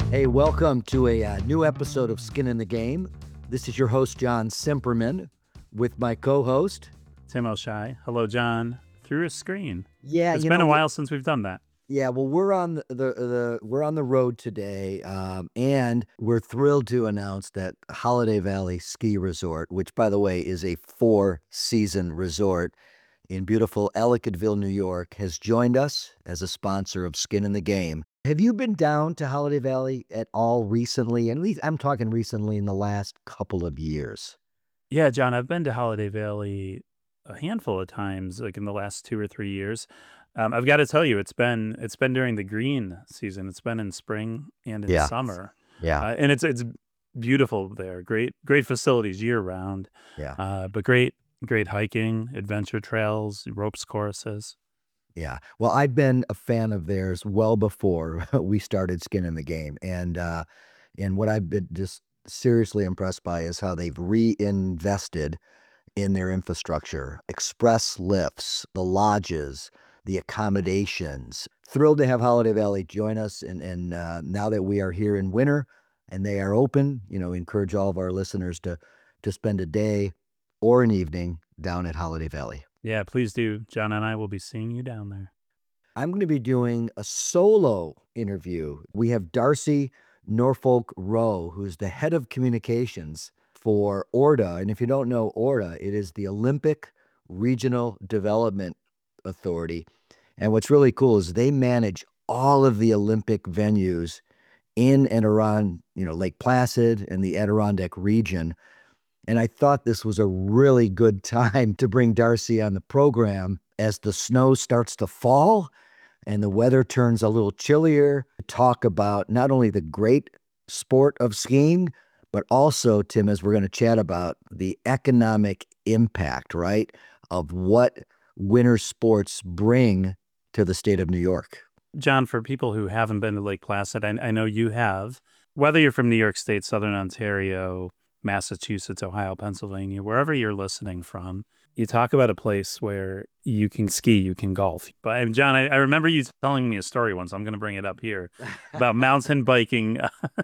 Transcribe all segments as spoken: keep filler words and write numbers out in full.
Hey, welcome to a uh, new episode of Skin in the Game. This is your host, John Simperman, with my co-host, Tim O'Shea. Hello, John. Through a screen. Yeah, It's you been know, a we- while since we've done that. yeah. Well, we're on the, the, the we're on the road today, um, and we're thrilled to announce that Holiday Valley Ski Resort, which, by the way, is a four-season resort in beautiful Ellicottville, New York, has joined us as a sponsor of Skin in the Game. Have you been down to Holiday Valley at all recently? At least I'm talking recently in the last couple of years. Yeah, John, I've been to Holiday Valley a handful of times, like in the last two or three years. Um, I've got to tell you, it's been it's been during the green season. It's been in spring and in Yeah, summer, yeah, uh, and it's it's beautiful there. Great great facilities year round, yeah, uh, but great great hiking, adventure trails, ropes courses. yeah. Well, I've been a fan of theirs well before we started Skin in the Game, and uh, and what I've been just seriously impressed by is how they've reinvested in their infrastructure, express lifts, the lodges, the accommodations. Thrilled to have Holiday Valley join us. And, and uh, now that we are here in winter and they are open, you know, encourage all of our listeners to, to spend a day or an evening down at Holiday Valley. Yeah, please do. John and I will be seeing you down there. I'm going to be doing a solo interview. We have Darcy Norfolk Rowe, who's the head of communications for O R D A. And if you don't know O R D A, it is the Olympic Regional Development Authority. And what's really cool is they manage all of the Olympic venues in and around, you know, Lake Placid and the Adirondack region. And I thought this was a really good time to bring Darcy on the program as the snow starts to fall and the weather turns a little chillier, to talk about not only the great sport of skiing, but also, Tim, as we're going to chat about, the economic impact, right, of what winter sports bring to the state of New York. John, for people who haven't been to Lake Placid, I, I know you have. Whether you're from New York State, Southern Ontario, Massachusetts, Ohio, Pennsylvania, wherever you're listening from, you talk about a place where you can ski, you can golf. But and John, I, I remember you telling me a story once. I'm going to bring it up here about mountain biking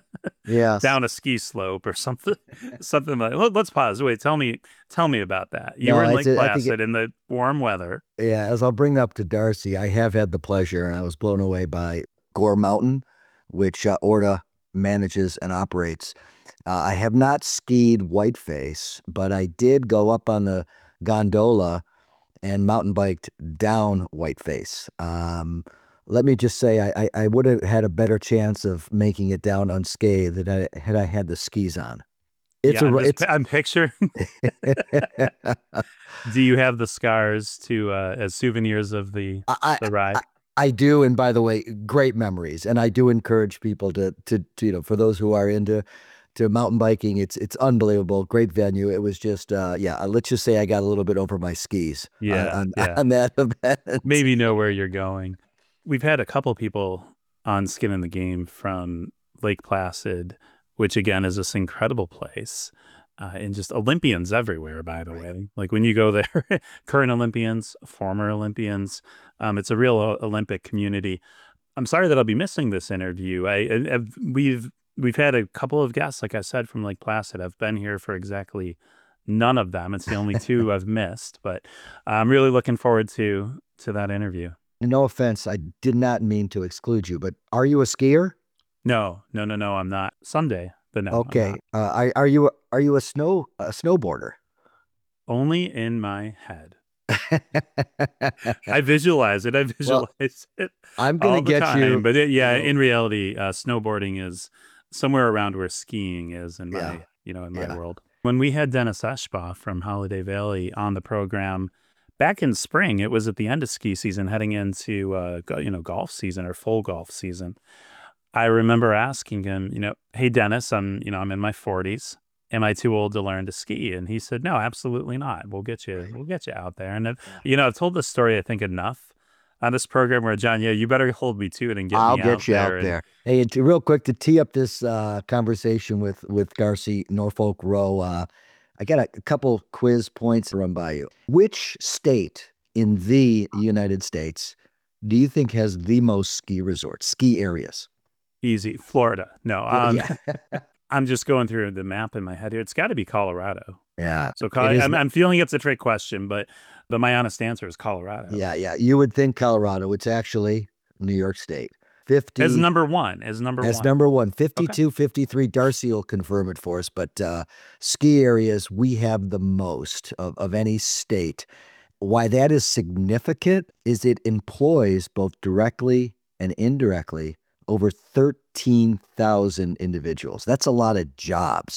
Yes. down a ski slope or something. Something like. Let, let's pause. Wait, tell me, tell me about that. You No, were in it's Lake a- I think Placid it- in the warm weather. Yeah, as I'll bring up to Darcy, I have had the pleasure, and I was blown away by Gore Mountain, which uh, O R D A manages and operates. Uh, I have not skied Whiteface, but I did go up on the gondola and mountain biked down Whiteface. Um, let me just say, I, I, I would have had a better chance of making it down unscathed had I had, I had the skis on. It's yeah, a, I'm, just, it's, I'm picturing. Do you have the scars to uh, as souvenirs of the I, the ride? I, I do, and by the way, great memories. And I do encourage people to, to, to you know, for those who are into to mountain biking, it's it's unbelievable. Great venue. It was just, uh, yeah. uh, Let's just say I got a little bit over my skis on- Yeah, on, yeah. on that event. Maybe know where you're going. We've had a couple people on Skin in the Game from Lake Placid, which again is this incredible place. Uh, and just Olympians everywhere, by the way. Like when you go there, current Olympians, former Olympians, um, it's a real o- Olympic community. I'm sorry that I'll be missing this interview. I, I I've, we've we've had a couple of guests, like I said, from Lake Placid. I've been here for exactly none of them. It's the only two I've missed, but I'm really looking forward to to that interview. No offense, I did not mean to exclude you, but are you a skier? No, no, no, no. I'm not. Someday, but no. I'm Okay. not. Uh, are, are you are you a snow a snowboarder? Only in my head. I visualize it. I visualize it I'm all gonna the get time. you. But it, yeah, you know, in reality, uh, snowboarding is somewhere around where skiing is in my, Yeah, you know, in my yeah. world. When we had Dennis Eschbach from Holiday Valley on the program back in spring, it was at the end of ski season, heading into uh, go- you know, golf season or full golf season. I remember asking him, you know, hey Dennis, I'm, you know, I'm in my forties. Am I too old to learn to ski? And he said, no, absolutely not. We'll get you, we'll get you out there. And, I've, you know, I've told this story, I think, enough on this program where, John, yeah, you better hold me to it and get I'll me get out you there. out And there. Hey, and to, real quick to tee up this uh, conversation with with Darcy Norfolk Rowe, uh, I got a, a couple quiz points to run by you. Which state in the United States do you think has the most ski resorts, ski areas? Easy. Florida. No. Flo- Um, Yeah, I'm just going through the map in my head here. It's got to be Colorado. yeah. So It Col- is. I'm, n- I'm feeling it's a trick question, but but my honest answer is Colorado. Yeah, yeah. You would think Colorado. It's actually New York State. As fifty number one. As number as one. number one, Okay. fifty-two, fifty-three. Darcy will confirm it for us, but uh, ski areas, we have the most of, of any state. Why that is significant is it employs both directly and indirectly over thirteen thousand individuals. That's a lot of jobs.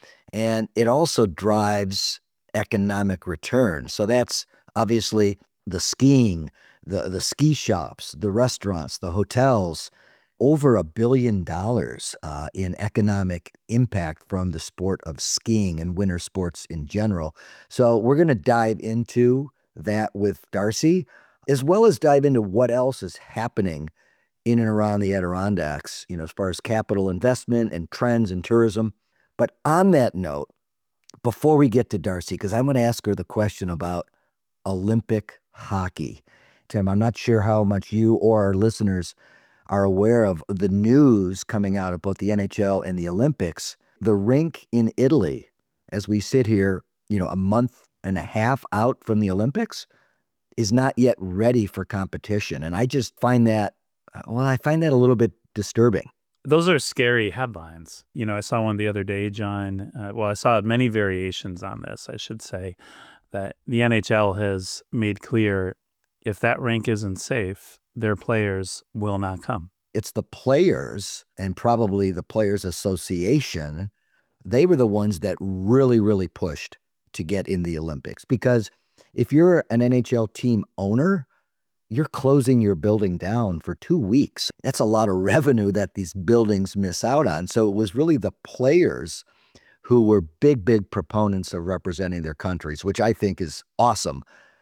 And it also drives economic return. So that's obviously the skiing, the, the ski shops, the restaurants, the hotels, over a billion dollars uh, in economic impact from the sport of skiing and winter sports in general. So we're going to dive into that with Darcy, as well as dive into what else is happening in and around the Adirondacks, you know, as far as capital investment and trends and tourism. But on that note, before we get to Darcy, because I'm going to ask her the question about Olympic hockey. Tim, I'm not sure how much you or our listeners are aware of the news coming out of both the N H L and the Olympics. The rink in Italy, as we sit here, you know, a month and a half out from the Olympics, is not yet ready for competition. And I just find that, well, I find that a little bit disturbing. Those are scary headlines. You know, I saw one the other day, John. Uh, well, I saw many variations on this, I should say, that the N H L has made clear if that rink isn't safe, their players will not come. It's the players and probably the Players Association. They were the ones that really, really pushed to get in the Olympics. Because if you're an N H L team owner, you're closing your building down for two weeks. That's a lot of revenue that these buildings miss out on. So it was really the players who were big, big proponents of representing their countries, which I think is awesome.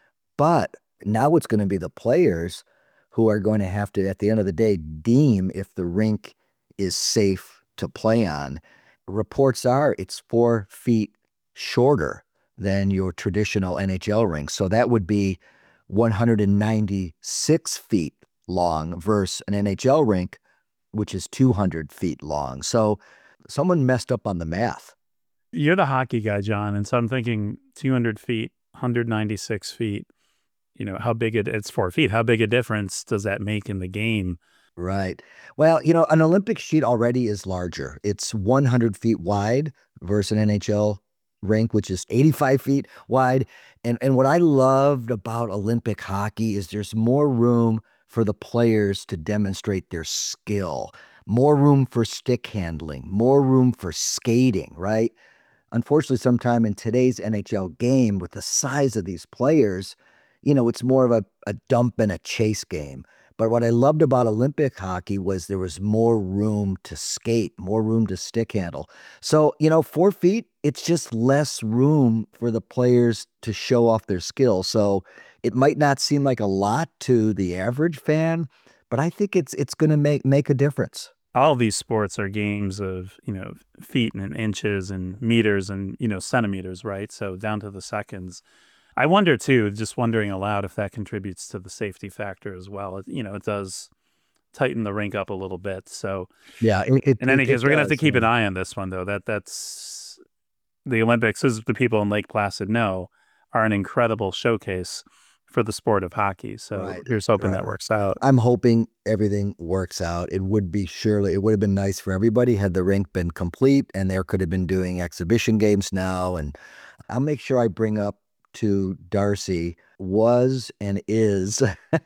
But now it's going to be the players who are going to have to, at the end of the day, deem if the rink is safe to play on. Reports are it's four feet shorter than your traditional N H L rink. So that would be one hundred ninety-six feet long versus an N H L rink, which is two hundred feet long. So someone messed up on the math. You're the hockey guy, John. And so I'm thinking two hundred feet, one hundred ninety-six feet. You know, how big it, it's four feet. How big a difference does that make in the game? Right. Well, you know, an Olympic sheet already is larger. It's one hundred feet wide versus an N H L rink, which is eighty-five feet wide. And, and what I loved about Olympic hockey is there's more room for the players to demonstrate their skill, more room for stick handling, more room for skating, right? Unfortunately, sometime in today's N H L game, with the size of these players, you know, it's more of a, a dump and a chase game. But what I loved about Olympic hockey was there was more room to skate, more room to stick handle. So, you know, four feet, it's just less room for the players to show off their skill. So it might not seem like a lot to the average fan, but I think it's it's going to make make a difference. All of these sports are games of, you know, feet and inches and meters and, you know, centimeters, right? So down to the seconds. I wonder too, just wondering aloud if that contributes to the safety factor as well. It, you know, it does tighten the rink up a little bit. So Yeah, it it, in it, any case, it we're gonna have to does. keep Yeah. an eye on this one though. That that's the Olympics, as the people in Lake Placid know, are an incredible showcase for the sport of hockey. So Right, here's hoping right. that works out. I'm hoping everything works out. It would be surely, it would have been nice for everybody had the rink been complete and there could have been doing exhibition games now. And I'll make sure I bring up to Darcy was and is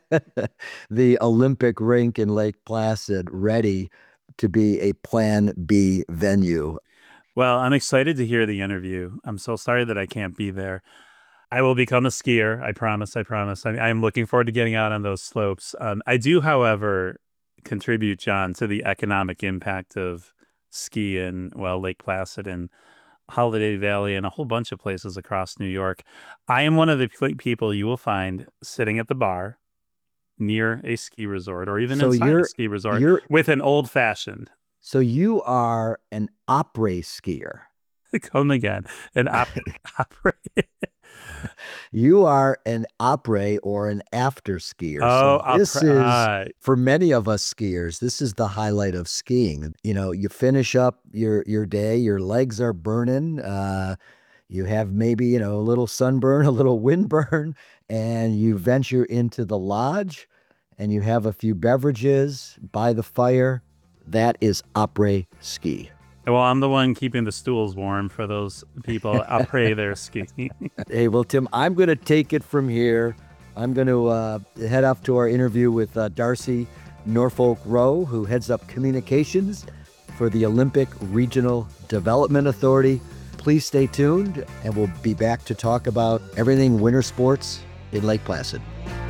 the Olympic rink in Lake Placid ready to be a Plan B venue. Well, I'm excited to hear the interview. I'm so sorry that I can't be there. I will become a skier. I promise. I promise. I, I'm looking forward to getting out on those slopes. Um, I do, however, contribute, John, to the economic impact of ski in, well, Lake Placid and Holiday Valley and a whole bunch of places across New York. I am one of the p- people you will find sitting at the bar near a ski resort or even So inside a you're ski resort you're with an old fashioned. so you are an après skier. Come again, an op- opera. You are an après or an after skier. Oh, So après, this is, uh, for many of us skiers, this is the highlight of skiing. You know, you finish up your your day, your legs are burning, uh, you have maybe, you know, a little sunburn, a little windburn, and you venture into the lodge and you have a few beverages by the fire. That is après ski. well, I'm the one keeping the stools warm for those people. Après their ski. Hey, well, Tim, I'm going to take it from here. I'm going to uh, head off to our interview with uh, Darcy Norfolk Rowe, who heads up communications for the Olympic Regional Development Authority. Please stay tuned, and we'll be back to talk about everything winter sports in Lake Placid.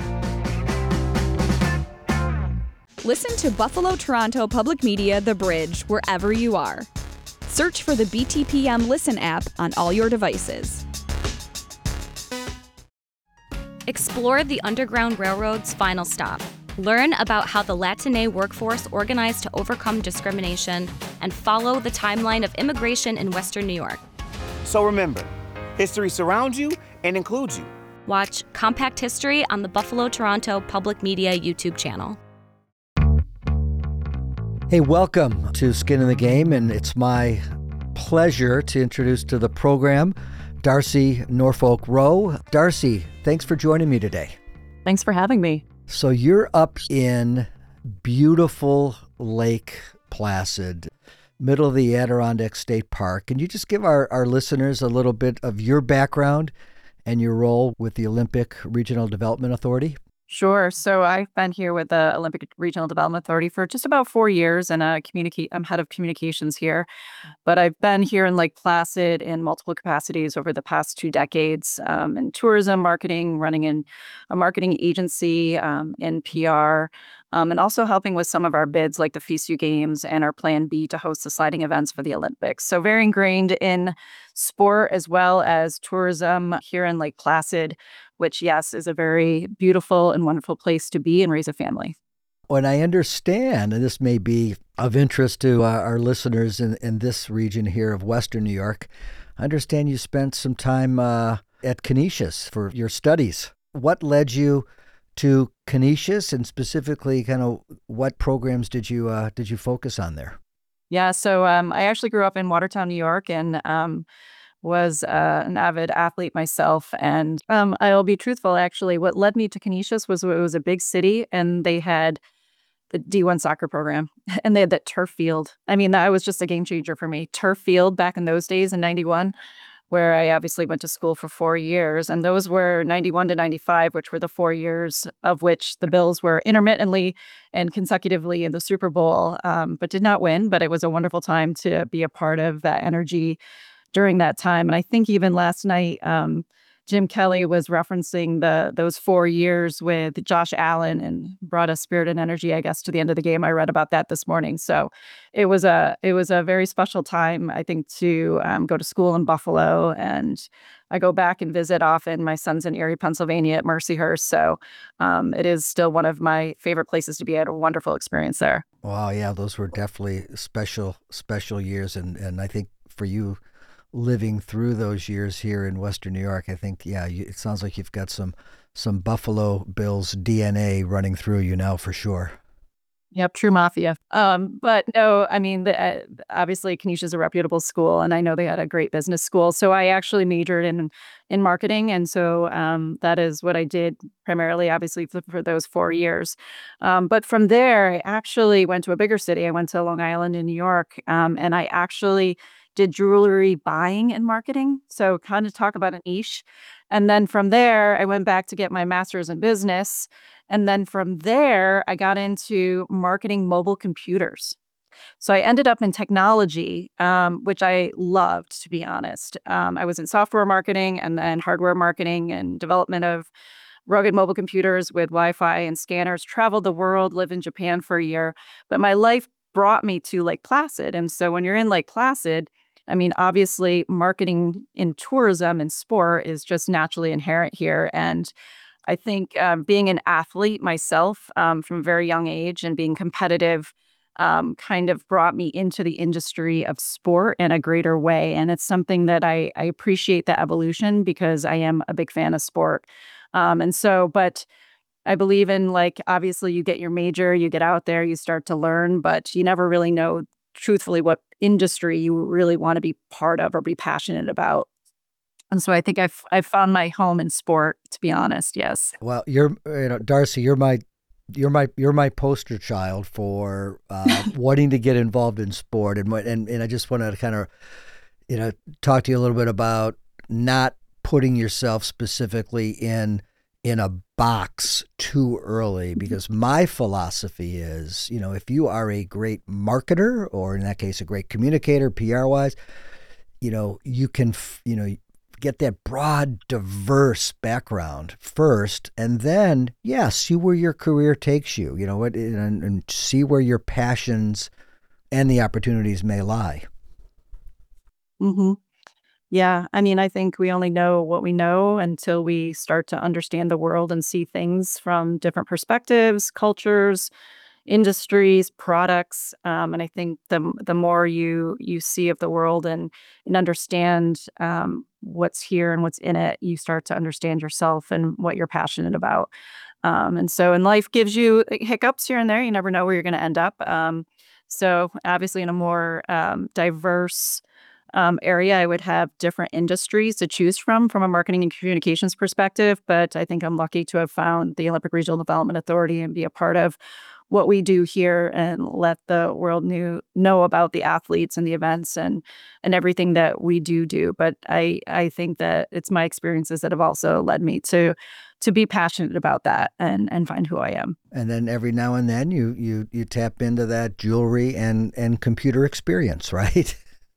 Listen to Buffalo Toronto Public Media The Bridge wherever you are. Search for the B T P M Listen app on all your devices. Explore the Underground Railroad's final stop. Learn about how the Latine workforce organized to overcome discrimination and follow the timeline of immigration in Western New York. So remember, history surrounds you and includes you. Watch Compact History on the Buffalo Toronto Public Media YouTube channel. Hey, welcome to Skin in the Game, and it's my pleasure to introduce to the program Darcy Norfolk Rowe. Darcy, thanks for joining me today. Thanks for having me. So you're up in beautiful Lake Placid, middle of the Adirondack State Park. Can you just give our, our listeners a little bit of your background and your role with the Olympic Regional Development Authority? Sure. So I've been here with the Olympic Regional Development Authority for just about four years, and uh, communicate. I'm head of communications here. But I've been here in Lake Placid in multiple capacities over the past two decades, um, in tourism, marketing, running in a marketing agency, um, in P R, um, and also helping with some of our bids like the FISU Games and our Plan B to host the sliding events for the Olympics. So very ingrained in sport as well as tourism here in Lake Placid, which, yes, is a very beautiful and wonderful place to be and raise a family. And I understand, and this may be of interest to uh, our listeners in, in this region here of Western New York, I understand you spent some time uh, at Canisius for your studies. What led you to Canisius, and specifically kind of what programs did you uh, did you focus on there? Yeah, so um, I actually grew up in Watertown, New York, and um, was uh, an avid athlete myself. And um, I'll be truthful, actually, what led me to Canisius was it was a big city and they had the D one soccer program and they had that turf field. I mean, that was just a game changer for me. Turf field back in those days in ninety-one, where I obviously went to school for four years. And those were ninety-one to ninety-five, which were the four years of which the Bills were intermittently and consecutively in the Super Bowl, um, but did not win. But it was a wonderful time to be a part of that energy during that time. And I think even last night, um, Jim Kelly was referencing the those four years with Josh Allen and brought a spirit and energy, I guess, to the end of the game. I read about that this morning. So it was a it was a very special time, I think, to um, go to school in Buffalo. And I go back and visit often. My son's in Erie, Pennsylvania at Mercyhurst. So um, it is still one of my favorite places to be. I had a wonderful experience there. Wow, yeah, those were definitely special, special years. And, and I think for you, living through those years here in Western New York, I think, yeah, you, it sounds like you've got some some Buffalo Bills D N A running through you now for sure. Yep, true mafia. Um, but no, I mean, the, uh, obviously, Canisius is a reputable school, and I know they had a great business school. So I actually majored in in marketing, and so um, that is what I did primarily, obviously, for, for those four years. Um, but from there, I actually went to a bigger city. I went to Long Island in New York, um, and I actually did jewelry buying and marketing. So kind of talk about a niche. And then from there, I went back to get my master's in business. And then from there, I got into marketing mobile computers. So I ended up in technology, um, which I loved, to be honest. Um, I was in software marketing and then hardware marketing and development of rugged mobile computers with Wi-Fi and scanners, traveled the world, lived in Japan for a year. But my life brought me to Lake Placid. And so when you're in Lake Placid, I mean, obviously, marketing in tourism and sport is just naturally inherent here. And I think um, being an athlete myself um, from a very young age and being competitive um, kind of brought me into the industry of sport in a greater way. And it's something that I, I appreciate the evolution because I am a big fan of sport. Um, and so, but I believe in, like, obviously you get your major, you get out there, you start to learn, but you never really know truthfully what industry you really want to be part of or be passionate about. And so I think I've I've found my home in sport, to be honest. Yes. Well, you're, you know, Darcy, you're my, you're my, you're my poster child for uh, wanting to get involved in sport, and what, and and I just want to kind of, you know, talk to you a little bit about not putting yourself specifically in in a box too early, because my philosophy is, you know, if you are a great marketer, or in that case, a great communicator, P R wise, you know, you can, you know, get that broad, diverse background first, and then, yeah, see where your career takes you, you know, what, and, and see where your passions and the opportunities may lie. hmm Yeah. I mean, I think we only know what we know until we start to understand the world and see things from different perspectives, cultures, industries, products. Um, and I think the the more you you see of the world and and understand um, what's here and what's in it, you start to understand yourself and what you're passionate about. Um, and so, and life gives you hiccups here and there. You never know where you're going to end up. Um, so, obviously, in a more um, diverse um, area, I would have different industries to choose from from a marketing and communications perspective. But I think I'm lucky to have found the Olympic Regional Development Authority and be a part of what we do here and let the world knew, know about the athletes and the events and and everything that we do do. But I I think that it's my experiences that have also led me to to be passionate about that and and find who I am. And then every now and then you you you tap into that jewelry and and computer experience, right?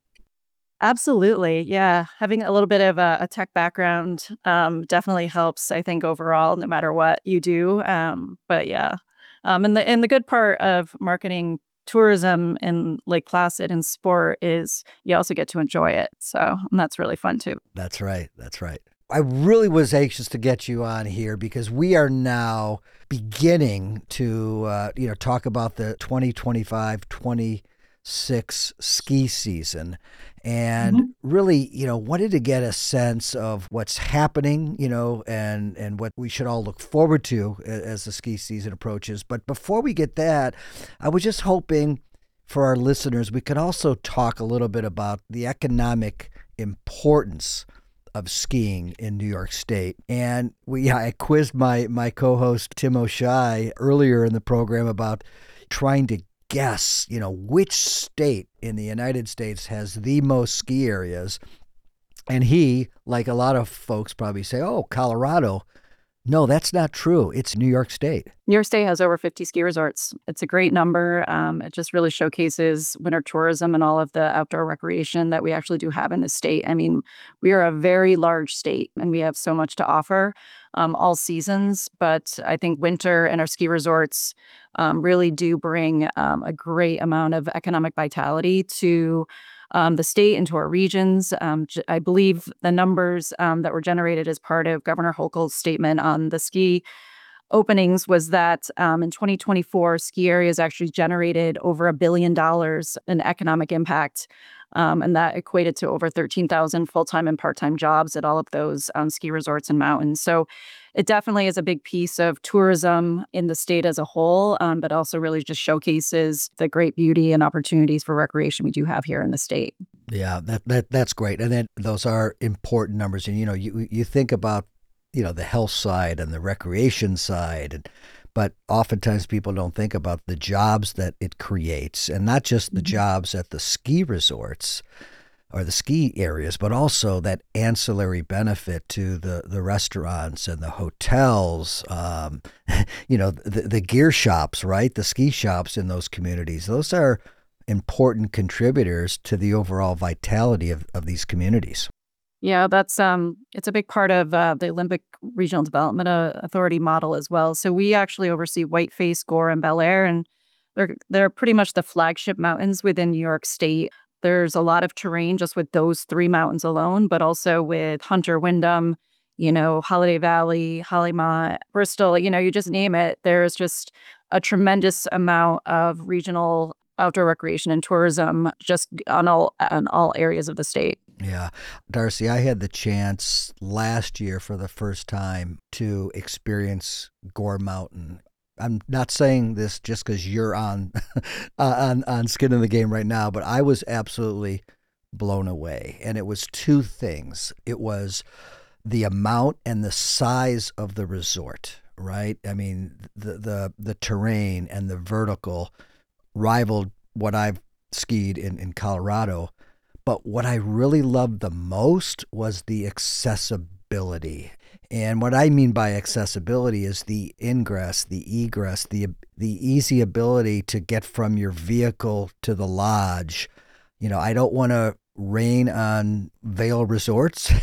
Absolutely. Yeah. Having a little bit of a, a tech background um, definitely helps, I think, overall, no matter what you do. Um, but yeah. Um, and the and the good part of marketing tourism in Lake Placid and sport is you also get to enjoy it. So and that's really fun too. That's right. That's right. I really was anxious to get you on here because we are now beginning to, uh, you know, talk about the twenty twenty-five twenty-six ski season, and Mhm. really, you know, wanted to get a sense of what's happening, you know, and, and what we should all look forward to a- as the ski season approaches. But before we get that, I was just hoping for our listeners, we could also talk a little bit about the economic importance of skiing in New York State. And we I quizzed my my co-host Tim O'Shea earlier in the program about trying to guess, you know, which state in the United States has the most ski areas. And he, like a lot of folks probably say, "Oh, Colorado." No, that's not true. It's New York State. New York State has over fifty ski resorts. It's a great number. Um, it just really showcases winter tourism and all of the outdoor recreation that we actually do have in the state. I mean, we are a very large state and we have so much to offer um, all seasons. But I think winter and our ski resorts um, really do bring um, a great amount of economic vitality to um, the state and to our regions. Um, j- I believe the numbers um, that were generated as part of Governor Hochul's statement on the ski openings was that um, in twenty twenty-four, ski areas actually generated over a billion dollars in economic impact. Um, and that equated to over thirteen thousand full-time and part-time jobs at all of those um, ski resorts and mountains. So it definitely is a big piece of tourism in the state as a whole, um, but also really just showcases the great beauty and opportunities for recreation we do have here in the state. Yeah, that, that that's great. And then those are important numbers. And, you know, you you think about, you know, the health side and the recreation side, and but oftentimes people don't think about the jobs that it creates, and not just the Mhm. jobs at the ski resorts or the ski areas, but also that ancillary benefit to the, the restaurants and the hotels, um, you know, the, the gear shops, right? The ski shops in those communities. Those are important contributors to the overall vitality of, of these communities. Yeah, that's um, it's a big part of uh, the Olympic Regional Development uh, Authority model as well. So we actually oversee Whiteface, Gore, and Bel Air, and they're they're pretty much the flagship mountains within New York State. There's a lot of terrain just with those three mountains alone, but also with Hunter, Wyndham, you know, Holiday Valley, Hollymont, Bristol. You know, you just name it. There's just a tremendous amount of regional outdoor recreation and tourism just on all on all areas of the state. Yeah. Darcy, I had the chance last year for the first time to experience Gore Mountain. I'm not saying this just because you're on, on on Skin in the Game right now, but I was absolutely blown away. And it was two things. It was the amount and the size of the resort, right? I mean, the the, the terrain and the vertical rivaled what I've skied in, in Colorado. But what I really loved the most was the accessibility. And what I mean by accessibility is the ingress, the egress, the the easy ability to get from your vehicle to the lodge. You know, I don't want to rain on Vail resorts,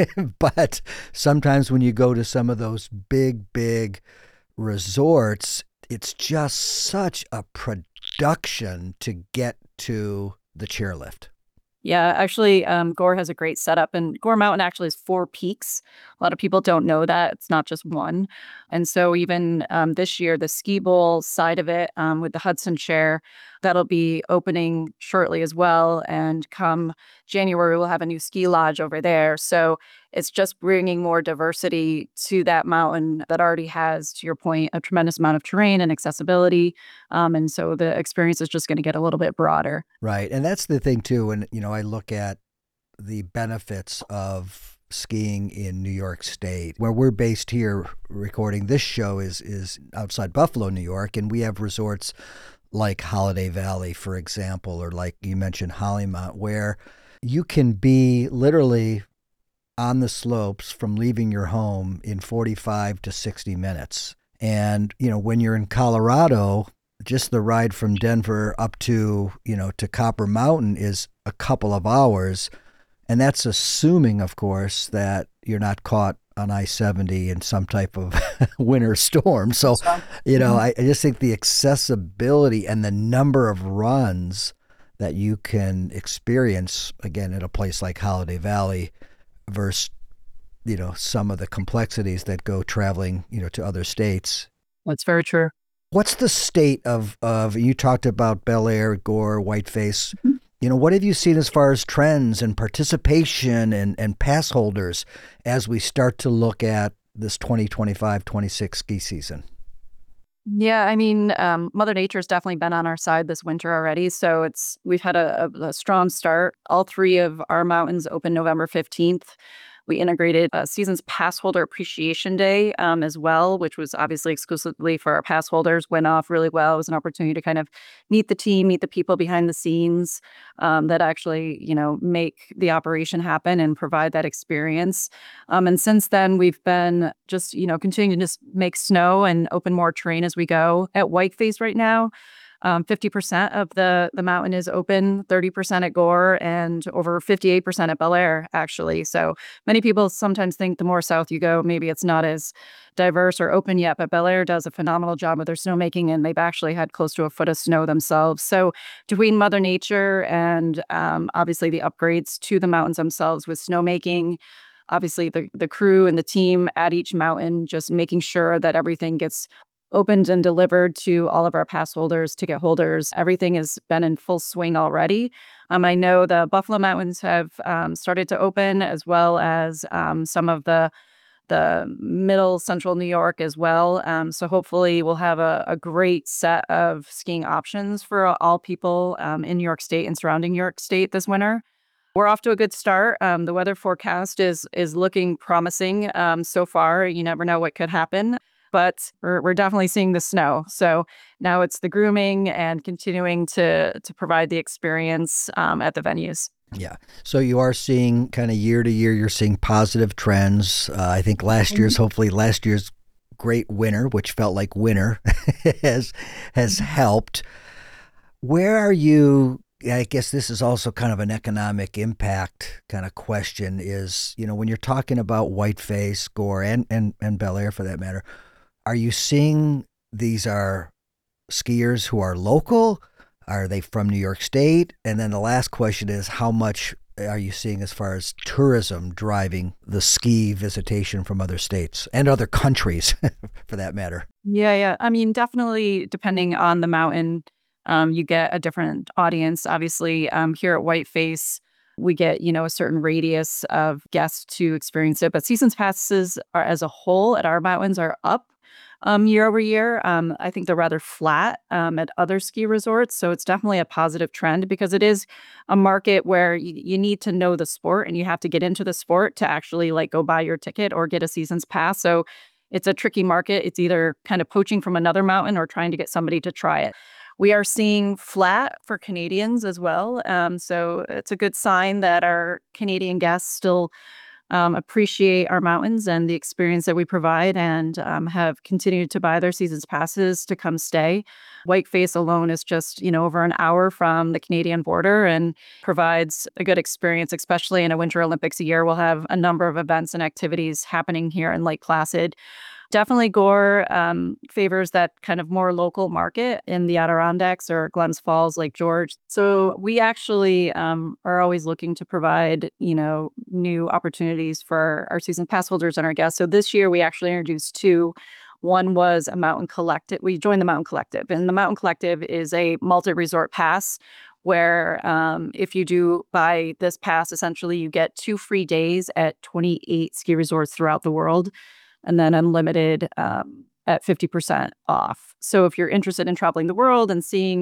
but sometimes when you go to some of those big, big resorts, it's just such a production to get to the chairlift. Yeah, actually, um, Gore has a great setup, and Gore Mountain actually has four peaks. A lot of people don't know that. It's not just one. And so even um, this year, the ski bowl side of it um, with the Hudson Chair, that'll be opening shortly as well. And come January, we'll have a new ski lodge over there. So it's just bringing more diversity to that mountain that already has, to your point, a tremendous amount of terrain and accessibility. Um, and so the experience is just going to get a little bit broader. Right. And that's the thing, too. When, you know, I look at the benefits of skiing in New York State, where we're based here recording this show is is outside Buffalo, New York. And we have resorts like Holiday Valley, for example, or like you mentioned, Hollymont, where you can be literally on the slopes from leaving your home in forty-five to sixty minutes. And, you know, when you're in Colorado, just the ride from Denver up to, you know, to Copper Mountain is a couple of hours. And that's assuming, of course, that you're not caught on I seventy in some type of winter storm. So, you know, I, I just think the accessibility and the number of runs that you can experience, again, at a place like Holiday Valley versus, you know, some of the complexities that go traveling, you know, to other states. That's very true. What's the state of, of you talked about Bel Air, Gore, Whiteface. Mm-hmm. You know, what have you seen as far as trends and participation and, and pass holders as we start to look at this twenty twenty-five twenty-six ski season? Yeah, I mean, um, Mother Nature's definitely been on our side this winter already. So it's we've had a, a, a strong start. All three of our mountains open November fifteenth. We integrated a Seasons Pass Holder Appreciation Day um, as well, which was obviously exclusively for our pass holders. Went off really well. It was an opportunity to kind of meet the team, meet the people behind the scenes um, that actually, you know, make the operation happen and provide that experience. Um, and since then, we've been just, you know, continuing to just make snow and open more terrain as we go. At Whiteface right now, Um, fifty percent of the, the mountain is open, thirty percent at Gore, and over fifty-eight percent at Bel Air, actually. So many people sometimes think the more south you go, maybe it's not as diverse or open yet, but Bel Air does a phenomenal job with their snowmaking, and they've actually had close to a foot of snow themselves. So between Mother Nature and um, obviously the upgrades to the mountains themselves with snowmaking, obviously the, the crew and the team at each mountain, just making sure that everything gets opened and delivered to all of our pass holders, ticket holders. Everything has been in full swing already. Um, I know the Buffalo Mountains have um, started to open, as well as um, some of the the middle central New York as well. Um, so hopefully we'll have a, a great set of skiing options for all people um, in New York State and surrounding New York State this winter. We're off to a good start. Um, the weather forecast is is looking promising um, so far. You never know what could happen. But we're we're definitely seeing the snow. So now it's the grooming and continuing to to provide the experience um, at the venues. Yeah. So you are seeing kind of year to year, you're seeing positive trends. Uh, I think last year's, hopefully last year's great winter, which felt like winter, has has helped. Where are you? I guess this is also kind of an economic impact kind of question is, you know, when you're talking about Whiteface, Gore, and, and, and Bel Air for that matter, are you seeing these are skiers who are local? Are they from New York State? And then the last question is, how much are you seeing as far as tourism driving the ski visitation from other states and other countries for that matter? Yeah, yeah. I mean, definitely depending on the mountain, Um, you get a different audience. Obviously, um, here at Whiteface, we get, you know, a certain radius of guests to experience it. But seasons passes are, as a whole, at our mountains are up um, year over year. Um, I think they're rather flat um, at other ski resorts. So it's definitely a positive trend because it is a market where you, you need to know the sport and you have to get into the sport to actually like go buy your ticket or get a season's pass. So it's a tricky market. It's either kind of poaching from another mountain or trying to get somebody to try it. We are seeing flat for Canadians as well. Um, so it's a good sign that our Canadian guests still um, appreciate our mountains and the experience that we provide and um, have continued to buy their season's passes to come stay. Whiteface alone is just, you know, over an hour from the Canadian border and provides a good experience, especially in a Winter Olympics year. We'll have a number of events and activities happening here in Lake Placid. Definitely Gore um, favors that kind of more local market in the Adirondacks or Glens Falls, Lake George. So we actually um, are always looking to provide, you know, new opportunities for our season pass holders and our guests. So this year we actually introduced two. One was a Mountain Collective. We joined the Mountain Collective, and the Mountain Collective is a multi-resort pass where um, if you do buy this pass, essentially you get two free days at twenty-eight ski resorts throughout the world, and then unlimited um, at fifty percent off. So if you're interested in traveling the world and seeing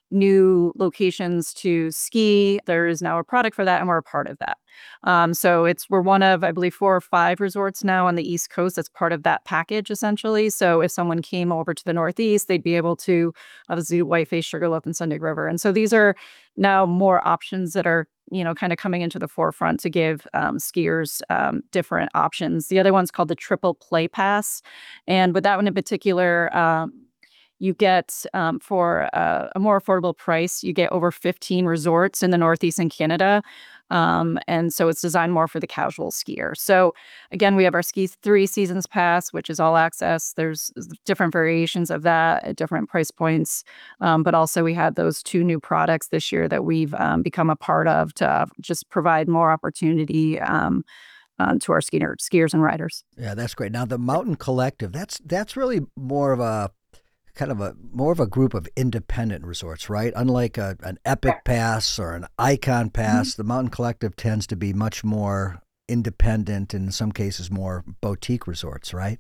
new locations to ski, there is now a product for that, and we're a part of that. Um, so it's we're one of, I believe, four or five resorts now on the East Coast that's part of that package, essentially. So if someone came over to the Northeast, they'd be able to obviously do Whiteface, Sugarloaf, and Sunday River. And so these are now more options that are, you know, kind of coming into the forefront to give um, skiers um, different options. The other one's called the Triple Play Pass. And with that one in particular, um, you get, um, for uh, a more affordable price, you get over fifteen resorts in the Northeast and Canada. Um, and so it's designed more for the casual skier. So again, we have our Ski Three Seasons Pass, which is all access. There's different variations of that at different price points. Um, but also we had those two new products this year that we've um, become a part of to just provide more opportunity um, uh, to our skier, skiers and riders. Yeah, that's great. Now the Mountain Collective, that's that's really more of a kind of a more of a group of independent resorts, right? Unlike a, an Epic Pass or an Icon Pass, mm-hmm. the Mountain Collective tends to be much more independent and in some cases more boutique resorts, right?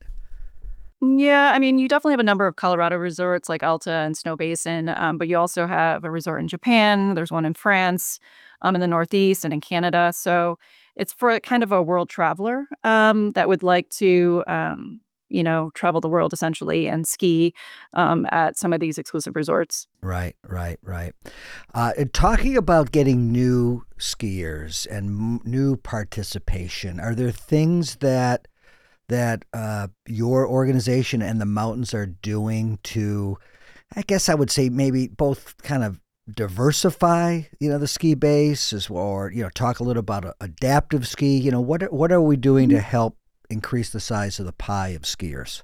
Yeah, I mean, you definitely have a number of Colorado resorts like Alta and Snow Basin, um, but you also have a resort in Japan. There's one in France, um, in the Northeast and in Canada. So it's for kind of a world traveler um, that would like to um, you know, travel the world essentially and ski um, at some of these exclusive resorts. Right, right, right. Uh, talking about getting new skiers and m- new participation, are there things that that uh, your organization and the mountains are doing to, I guess I would say maybe both kind of diversify, you know, the ski base, as well, or, you know, talk a little about a, adaptive ski. You know, what are, what are we doing to help increase the size of the pie of skiers?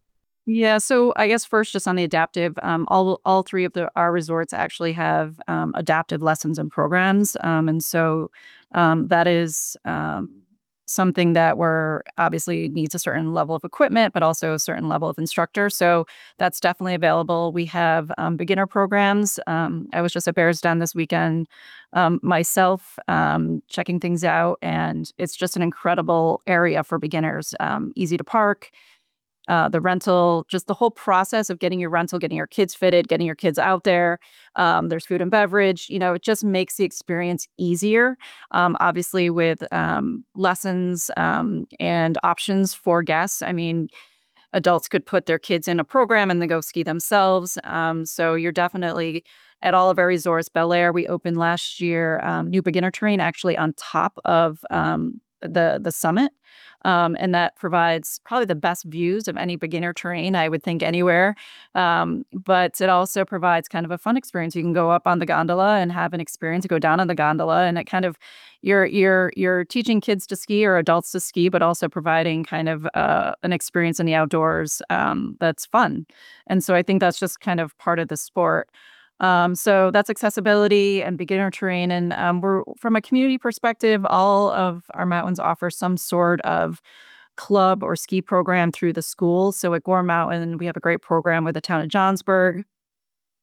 Yeah, so I guess first, just on the adaptive, um, all all three of the our resorts actually have um, adaptive lessons and programs, um, and so um, that is um, something that we're obviously needs a certain level of equipment, but also a certain level of instructor. So that's definitely available. We have um, beginner programs. Um, I was just at Bears Den this weekend um, myself, um, checking things out, and it's just an incredible area for beginners. Um, easy to park. Uh, the rental, just the whole process of getting your rental, getting your kids fitted, getting your kids out there. Um, there's food and beverage. You know, it just makes the experience easier. Um, obviously, with um, lessons um, and options for guests. I mean, adults could put their kids in a program and then go ski themselves. Um, so you're definitely at all of our resorts. Bel Air, we opened last year, um, new beginner terrain actually on top of um, the the summit. Um, and that provides probably the best views of any beginner terrain, I would think, anywhere. Um, but it also provides kind of a fun experience. You can go up on the gondola and have an experience, go down on the gondola, and it kind of you're you're you're teaching kids to ski or adults to ski, but also providing kind of uh, an experience in the outdoors um, that's fun. And so I think that's just kind of part of the sport. Um, so that's accessibility and beginner terrain. And um, we're from a community perspective, all of our mountains offer some sort of club or ski program through the school. So at Gore Mountain, we have a great program with the town of Johnsburg.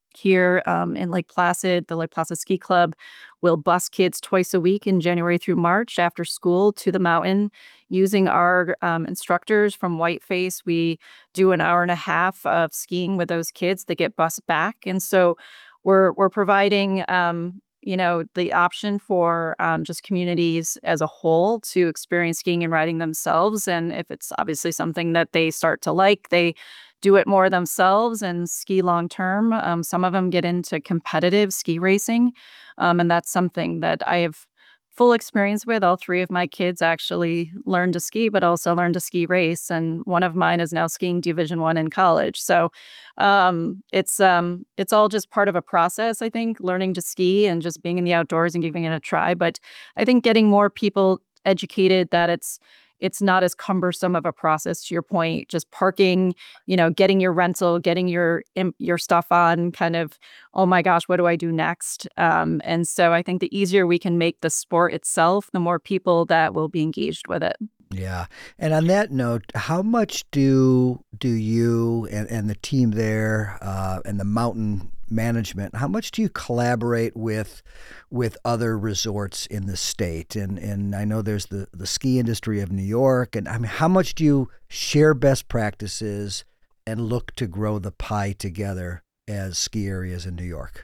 here um, in Lake Placid. The Lake Placid Ski Club will bus kids twice a week in January through March after school to the mountain using our um, instructors from Whiteface. We do an hour and a half of skiing with those kids. They get bused back. And so we're we're providing um, you know, the option for um, just communities as a whole to experience skiing and riding themselves. And if it's obviously something that they start to like, they do it more themselves and ski long term. Um, some of them get into competitive ski racing. Um, and that's something that I have full experience with. All three of my kids actually learned to ski, but also learned to ski race. And one of mine is now skiing Division One in college. So um, it's um, it's all just part of a process, I think, learning to ski and just being in the outdoors and giving it a try. But I think getting more people educated that it's it's not as cumbersome of a process, to your point, just parking, you know, getting your rental, getting your im- your stuff on, kind of, oh my gosh, what do I do next? Um, and so I think the easier we can make the sport itself, the more people that will be engaged with it. Yeah. And on that note, how much do do you and, and the team there uh, and the mountain management, how much do you collaborate with with other resorts in the state? And and I know there's the, the ski industry of New York. And I mean, how much do you share best practices and look to grow the pie together as ski areas in New York?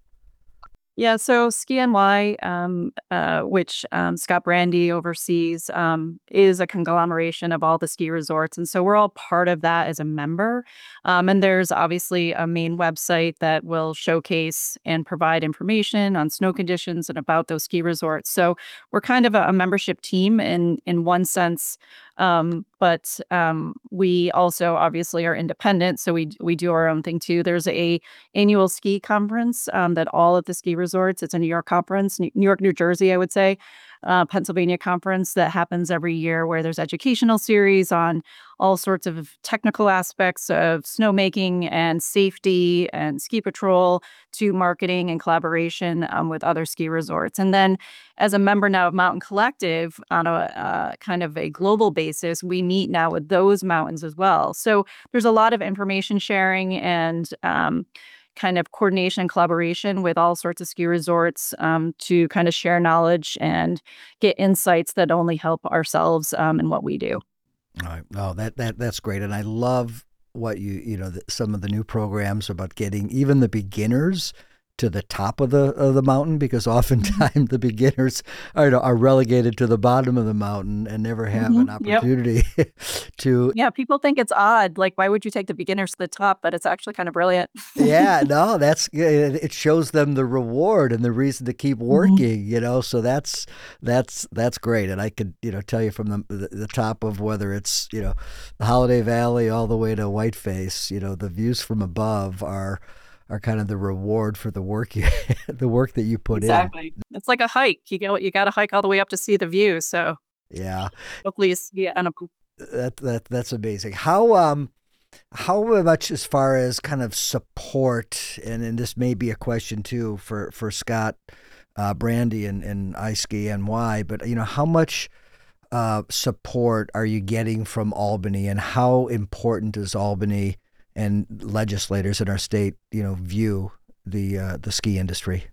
Yeah, so Ski N Y, um, uh, which um, Scott Brandy oversees, um, is a conglomeration of all the ski resorts. And so we're all part of that as a member. Um, and there's obviously a main website that will showcase and provide information on snow conditions and about those ski resorts. So we're kind of a, a membership team in, in one sense. Um, but um, we also obviously are independent. So we, we do our own thing too. There's a annual ski conference um, that all of the ski resorts, it's a New York conference, New York, New Jersey, I would say, uh, Pennsylvania conference that happens every year where there's educational series on all sorts of technical aspects of snowmaking and safety and ski patrol to marketing and collaboration um, with other ski resorts. And then as a member now of Mountain Collective on a uh, kind of a global basis, we meet now with those mountains as well. So there's a lot of information sharing and um, kind of coordination and collaboration with all sorts of ski resorts um, to kind of share knowledge and get insights that only help ourselves um, in what we do. All right. Oh, that, that that's great. And I love what you, you know, the, some of the new programs about getting even the beginners to the top of the of the mountain, because oftentimes the beginners are are relegated to the bottom of the mountain and never have Mhm. an Yep. opportunity to. Yeah, people think it's odd. Like, why would you take the beginners to the top? But it's actually kind of brilliant. Yeah, no, that's yeah, it it shows them the reward and the reason to keep Mhm. working, you know. So that's that's that's great. And I could, you know, tell you from the the, the top of whether it's, you know, the Holiday Valley all the way to Whiteface, you know, the views from above are are kind of the reward for the work you the work that you put in. Exactly. It's like a hike. You go, you got to hike all the way up to see the view. So Yeah. hopefully, you see it on a That that that's amazing. How um how much as far as kind of support, and, and this may be a question too for for Scott uh, Brandy and and iSki N Y, but you know, how much uh, support are you getting from Albany, and how important does Albany and legislators in our state, you know, view the uh, the ski industry?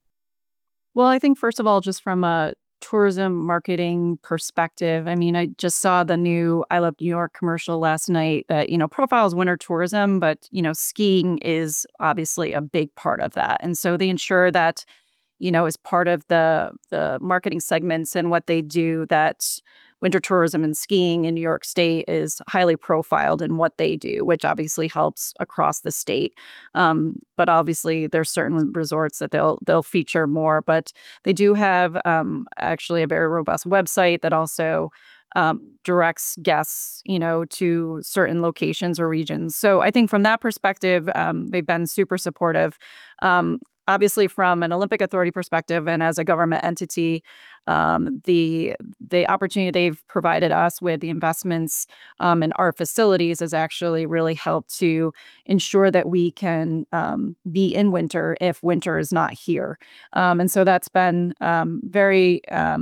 Well, I think first of all, just from a tourism marketing perspective, I mean, I just saw the new I Love New York commercial last night that, you know, profiles winter tourism, but, you know, skiing is obviously a big part of that. And so they ensure that, you know, as part of the the marketing segments and what they do, that winter tourism and skiing in New York State is highly profiled in what they do, which obviously helps across the state. Um, but obviously, there's certain resorts that they'll they'll feature more. But they do have um, actually a very robust website that also um, directs guests, you know, to certain locations or regions. So I think from that perspective, um, they've been super supportive. Um, Obviously, from an Olympic Authority perspective and as a government entity, um, the the opportunity they've provided us with the investments um, in our facilities has actually really helped to ensure that we can um, be in winter if winter is not here. Um, and so that's been um, very um,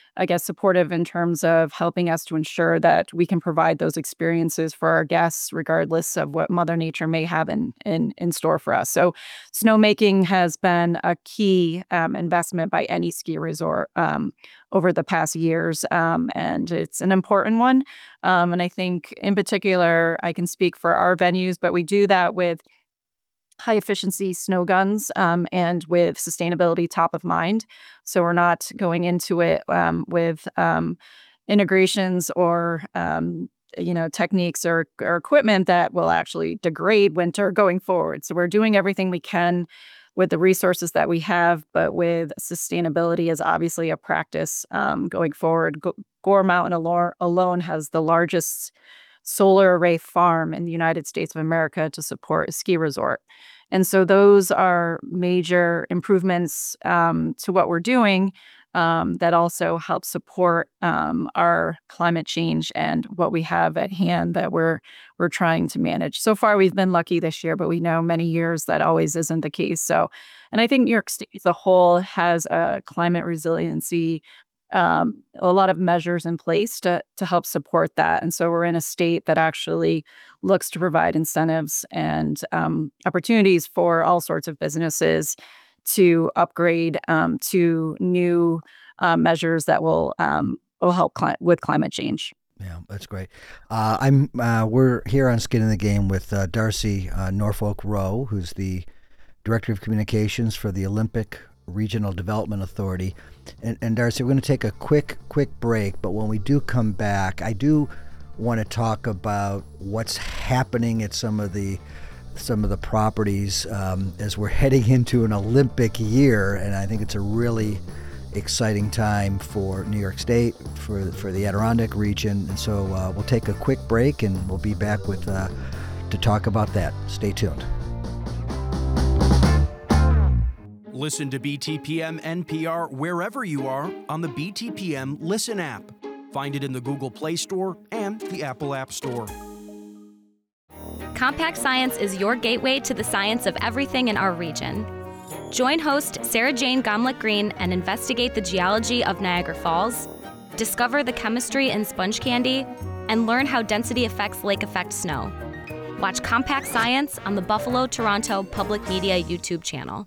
I guess, supportive in terms of helping us to ensure that we can provide those experiences for our guests, regardless of what Mother Nature may have in in, in store for us. So, snowmaking has been a key um, investment by any ski resort um, over the past years, um, and it's an important one. Um, and I think, in particular, I can speak for our venues, but we do that with high efficiency snow guns um, and with sustainability top of mind. So we're not going into it um, with um, integrations or um, you know techniques or, or equipment that will actually degrade winter going forward. So we're doing everything we can with the resources that we have, but with sustainability as obviously a practice um, going forward. Go- Gore Mountain alo- alone has the largest solar array farm in the United States of America to support a ski resort. And so those are major improvements um, to what we're doing um, that also help support um, our climate change and what we have at hand that we're we're trying to manage. So far, we've been lucky this year, but we know many years that always isn't the case. So, and I think New York State as a whole has a climate resiliency um, a lot of measures in place to to help support that. And so we're in a state that actually looks to provide incentives and um, opportunities for all sorts of businesses to upgrade um, to new uh, measures that will um, will help cli- with climate change. Yeah, that's great. Uh, I'm uh, we're here on Skin in the Game with uh, Darcy uh, Norfolk Rowe, who's the Director of Communications for the Olympic Regional Development Authority. And, and Darcy, we're going to take a quick, quick break, but when we do come back, I do want to talk about what's happening at some of the some of the properties um, as we're heading into an Olympic year, and I think it's a really exciting time for New York State, for for the Adirondack region. And so uh, we'll take a quick break, and we'll be back with uh, to talk about that. Stay tuned. Listen to B T P M N P R wherever you are on the B T P M Listen app. Find it in the Google Play Store and the Apple App Store. Compact Science is your gateway to the science of everything in our region. Join host Sarah Jane Gomlick-Green and investigate the geology of Niagara Falls, discover the chemistry in sponge candy, and learn how density affects lake effect snow. Watch Compact Science on the Buffalo Toronto Public Media YouTube channel.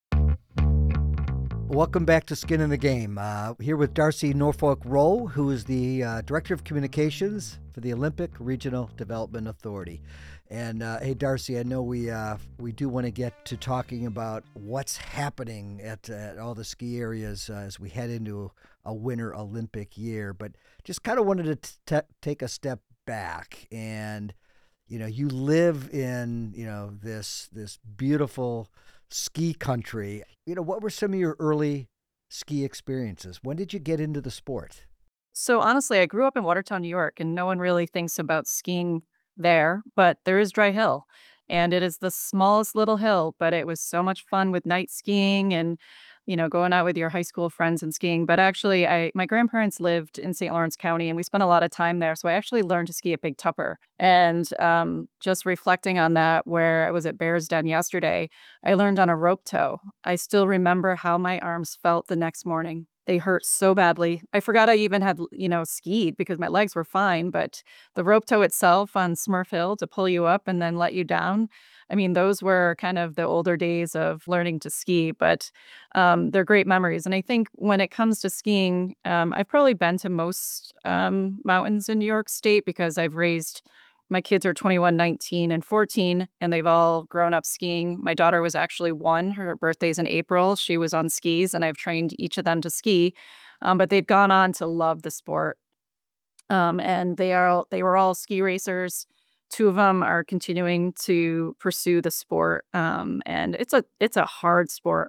Welcome back to Skin in the Game. Uh, here with Darcy Norfolk Rowe, who is the uh, Director of Communications for the Olympic Regional Development Authority. And uh, hey, Darcy, I know we uh, we do want to get to talking about what's happening at, at all the ski areas uh, as we head into a Winter Olympic year, but just kind of wanted to t- take a step back. And you know, you live in you know this this beautiful ski country. You know, what were some of your early ski experiences? When did you get into the sport? So honestly, I grew up in Watertown, New York, and no one really thinks about skiing there, but there is Dry Hill. And it is the smallest little hill, but it was so much fun with night skiing and, you know, going out with your high school friends and skiing. But actually, I my grandparents lived in Saint Lawrence County, and we spent a lot of time there. So I actually learned to ski at Big Tupper. And um, just reflecting on that, where I was at Bears Den yesterday, I learned on a rope tow. I still remember how my arms felt the next morning. They hurt so badly. I forgot I even had, you know, skied because my legs were fine, but the rope tow itself on Smurf Hill to pull you up and then let you down. I mean, those were kind of the older days of learning to ski, but um, they're great memories. And I think when it comes to skiing, um, I've probably been to most um, mountains in New York State because I've raised my kids are twenty-one, nineteen, and fourteen, and they've all grown up skiing. My daughter was actually one. Her birthday's in April. She was on skis, and I've trained each of them to ski. Um, but they've gone on to love the sport. Um, and they are they were all ski racers. Two of them are continuing to pursue the sport. Um, and it's a it's a hard sport.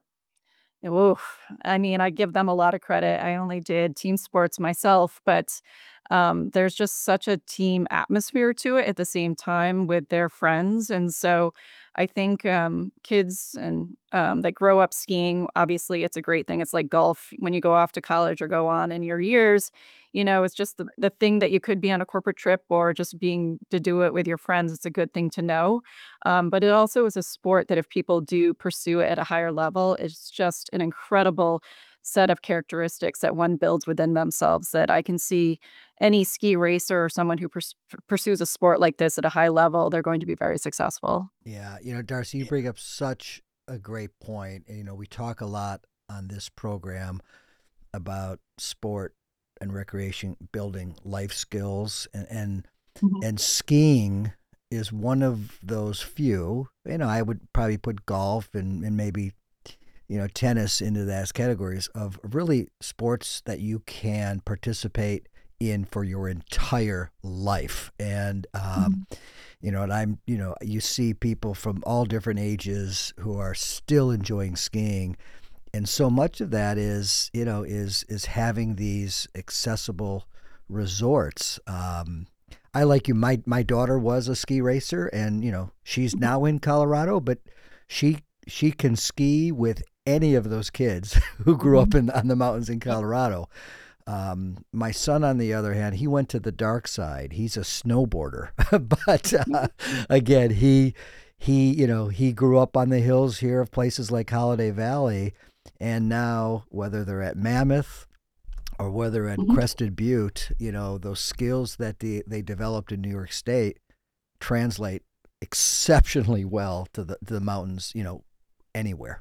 Oof. I mean, I give them a lot of credit. I only did team sports myself, but um, there's just such a team atmosphere to it at the same time with their friends. And so I think um, kids and um, that grow up skiing, obviously, it's a great thing. It's like golf when you go off to college or go on in your years. You know, it's just the, the thing that you could be on a corporate trip or just being to do it with your friends. It's a good thing to know. Um, but it also is a sport that if people do pursue it at a higher level, it's just an incredible set of characteristics that one builds within themselves that I can see any ski racer or someone who purs- pursues a sport like this at a high level, they're going to be very successful. Yeah, you know, Darcy, you bring up such a great point. You know, we talk a lot on this program about sport and recreation building life skills, and and, Mhm. and skiing is one of those few. You know, I would probably put golf and, and maybe, you know, tennis into those categories of really sports that you can participate in for your entire life. And, um, you know, and I'm, you know, you see people from all different ages who are still enjoying skiing. And so much of that is, you know, is, is having these accessible resorts. Um, I like you. My, my daughter was a ski racer, and, you know, she's now in Colorado, but she, she can ski with any of those kids who grew up in on the mountains in Colorado. Um, my son, on the other hand, he went to the dark side. He's a snowboarder, but uh, again, he he you know he grew up on the hills here of places like Holiday Valley, and now whether they're at Mammoth or whether at Mhm. Crested Butte, you know those skills that they they developed in New York State translate exceptionally well to the to the mountains, you know, anywhere.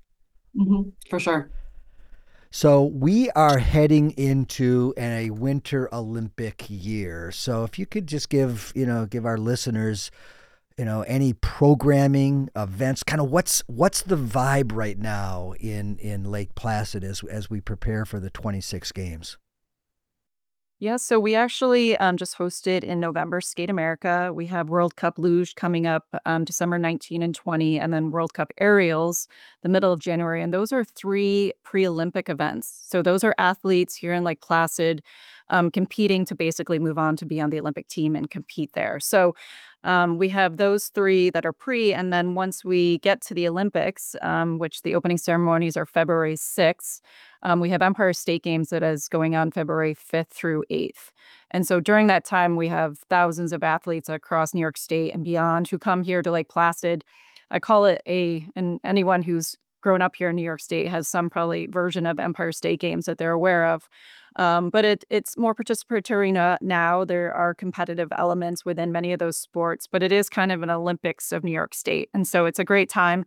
Mhm. For sure. So we are heading into a Winter Olympic year. So if you could just give, you know, give our listeners, you know, any programming, events, kind of what's what's the vibe right now in in Lake Placid as as we prepare for the twenty-six games. Yeah, so we actually um, just hosted in November Skate America. We have World Cup Luge coming up um, December nineteenth and twentieth, and then World Cup Aerials the middle of January. And those are three pre Olympic events. So those are athletes here in Lake Placid um, competing to basically move on to be on the Olympic team and compete there. So um, we have those three that are pre. And then once we get to the Olympics, um, which the opening ceremonies are February sixth. Um, we have Empire State Games that is going on February fifth through eighth. And so during that time, we have thousands of athletes across New York State and beyond who come here to Lake Placid. I call it a, and anyone who's grown up here in New York State has some probably version of Empire State Games that they're aware of. Um, but it, it's more participatory na- now. There are competitive elements within many of those sports, but it is kind of an Olympics of New York State. And so it's a great time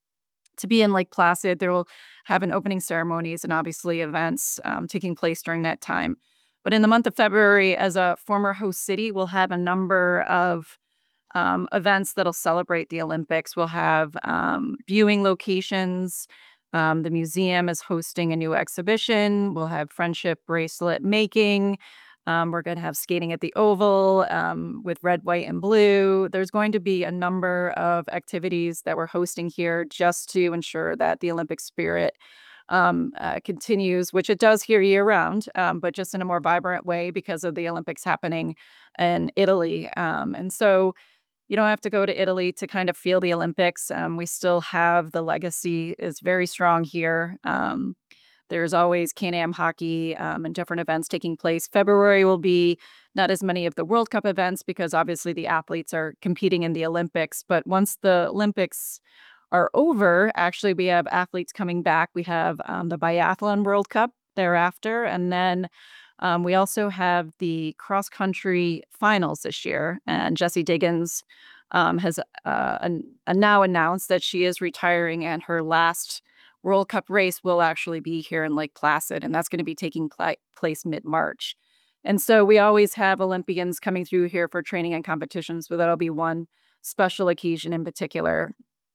to be in Lake Placid. There will have an opening ceremonies and obviously events um, taking place during that time. But in the month of February, as a former host city, we'll have a number of um, events that'll celebrate the Olympics. We'll have um, viewing locations. Um, the museum is hosting a new exhibition. We'll have friendship bracelet making. Um, we're going to have skating at the Oval um, with red, white, and blue. There's going to be a number of activities that we're hosting here just to ensure that the Olympic spirit um, uh, continues, which it does here year round, um, but just in a more vibrant way because of the Olympics happening in Italy. Um, and so you don't have to go to Italy to kind of feel the Olympics. Um, we still have the legacy is very strong here. Um, there's always Can-Am hockey um, and different events taking place. February will be not as many of the World Cup events because obviously the athletes are competing in the Olympics. But once the Olympics are over, actually we have athletes coming back. We have um, the Biathlon World Cup thereafter. And then um, we also have the cross country finals this year. And Jessie Diggins um, has uh, an, uh, now announced that she is retiring, and her last World Cup race will actually be here in Lake Placid, and that's going to be taking pla- place mid-March. And so we always have Olympians coming through here for training and competitions, but that'll be one special occasion in particular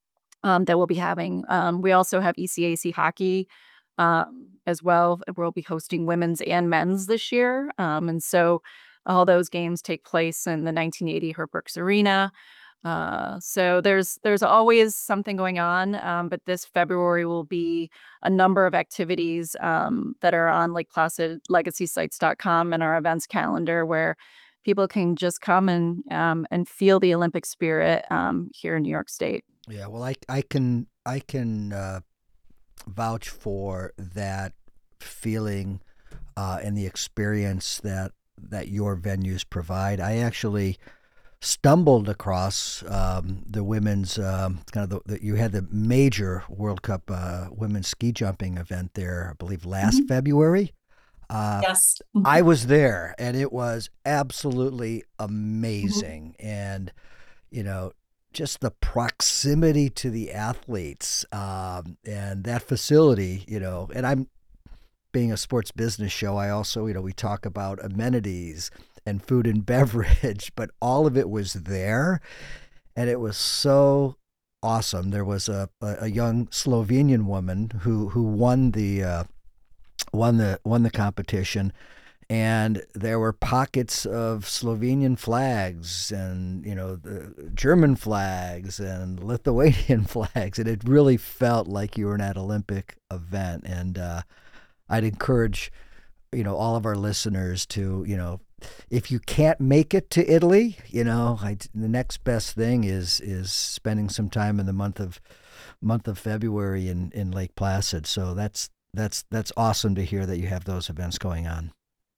um, that we'll be having. Um, we also have E C A C hockey um, as well. We'll be hosting women's and men's this year. Um, and so all those games take place in the nineteen eighty Herb Brooks Arena. Uh, so there's there's always something going on, um, but this February will be a number of activities um, that are on Lake Placid Legacy Sites dot com and our events calendar where people can just come and um, and feel the Olympic spirit um, here in New York State. Yeah, well, I I can I can uh, vouch for that feeling uh, and the experience that that your venues provide. I actually stumbled across um, the women's um, kind of the, the you had the major World Cup uh, women's ski jumping event there, I believe last February. Uh, Yes. I was there, and it was absolutely amazing. And you know, just the proximity to the athletes um, and that facility. You know, and I'm being a sports business show. I also, you know, we talk about amenities and food and beverage, but all of it was there, and it was so awesome. There was a, a, a young Slovenian woman who who won the uh, won the won the competition, and there were pockets of Slovenian flags and you know the German flags and Lithuanian flags, and it really felt like you were in an Olympic event. And uh, I'd encourage you know all of our listeners to you know. If you can't make it to Italy, you know, I, the next best thing is is spending some time in the month of month of February in, in Lake Placid. So that's that's that's awesome to hear that you have those events going on.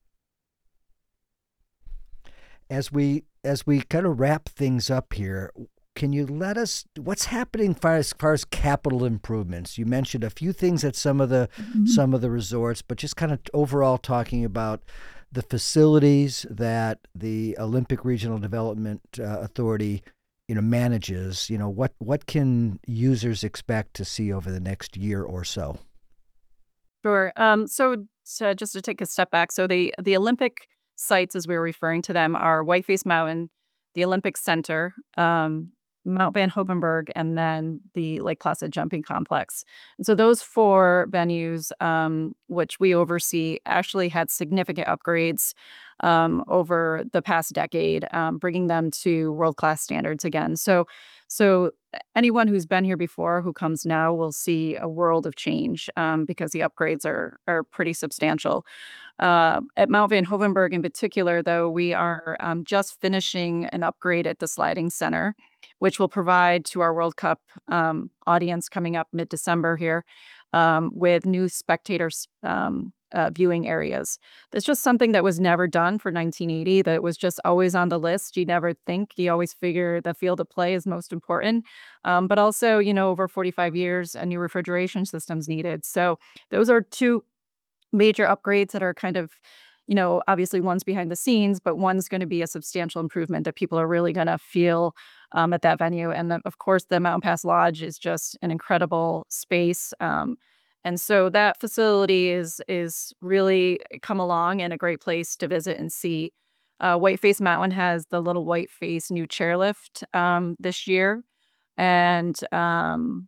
As we as we kind of wrap things up here, can you let us what's happening far as far as capital improvements? You mentioned a few things at some of the some of the resorts, but just kind of overall talking about the facilities that the Olympic Regional Development uh, Authority, you know, manages. You know, what what can users expect to see over the next year or so? Sure. Um, so, so just to take a step back, so the the Olympic sites, as we were referring to them, are Whiteface Mountain, the Olympic Center, um, Mount Van Hopenberg, and then the Lake Placid Jumping Complex. And so those four venues, um, which we oversee, actually had significant upgrades um, over the past decade, um, bringing them to world-class standards again. So, so anyone who's been here before who comes now will see a world of change um, because the upgrades are are pretty substantial. Uh, at Mount Van Hovenberg in particular, though, we are um, just finishing an upgrade at the sliding center, which will provide to our World Cup um, audience coming up mid-December here um, with new spectators um, uh, viewing areas. That's just something that was never done for nineteen eighty, that was just always on the list. You never think, you always figure the field of play is most important. Um, but also, you know, over forty-five years, a new refrigeration system's needed. So those are two major upgrades that are kind of, you know, obviously one's behind the scenes, but one's going to be a substantial improvement that people are really going to feel um, at that venue. And then, of course, the Mountain Pass Lodge is just an incredible space. Um, and so that facility is is really come along and a great place to visit and see. Uh, Whiteface Mountain has the little Whiteface new chairlift um, this year. And um,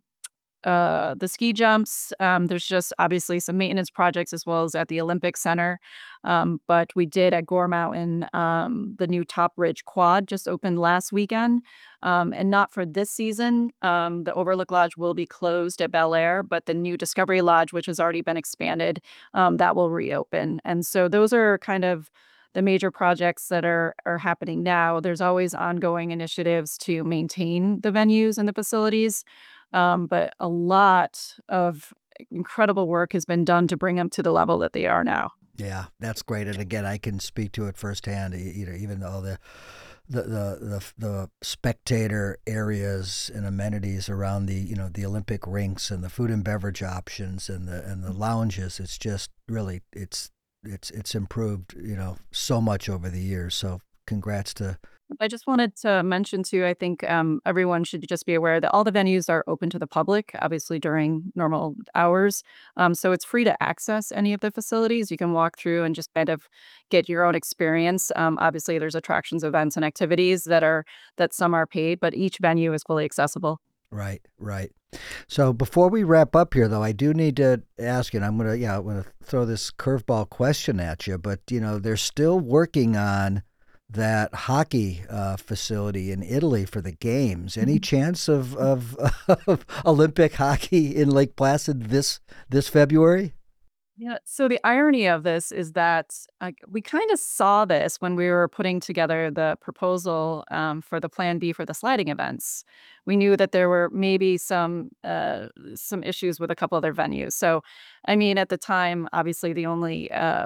uh, the ski jumps. Um, there's just obviously some maintenance projects as well as at the Olympic Center. Um, but we did at Gore Mountain, um, the new Top Ridge Quad just opened last weekend. Um, and not for this season. Um, the Overlook Lodge will be closed at Bel Air, but the new Discovery Lodge, which has already been expanded, um, that will reopen. And so those are kind of the major projects that are are happening now. There's always ongoing initiatives to maintain the venues and the facilities. Um, but a lot of incredible work has been done to bring them to the level that they are now. Yeah, that's great. And again, I can speak to it firsthand. y- You know, even though the the the the, the spectator areas and amenities around the you know the Olympic rinks and the food and beverage options and the and the lounges, it's just really it's it's it's improved you know so much over the years. So congrats to I just wanted to mention too, I think um, everyone should just be aware that all the venues are open to the public, obviously during normal hours. Um, so it's free to access any of the facilities. You can walk through and just kind of get your own experience. Um, obviously, there's attractions, events, and activities that are that some are paid, but each venue is fully accessible. right, right. So before we wrap up here, though, I do need to ask you, and I'm gonna yeah, I'm gonna throw this curveball question at you, but you know they're still working on that hockey uh, facility in Italy for the games. Any chance of, of of Olympic hockey in Lake Placid this this February? Yeah. So the irony of this is that uh, we kind of saw this when we were putting together the proposal um, for the Plan B for the sliding events. We knew that there were maybe some uh, some issues with a couple other venues. So, I mean, at the time, obviously, the only uh,